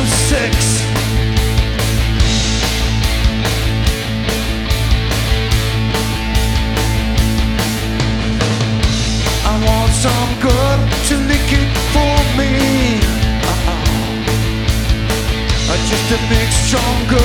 some sex. I want some girl to lick it for me. Just a big strong girl.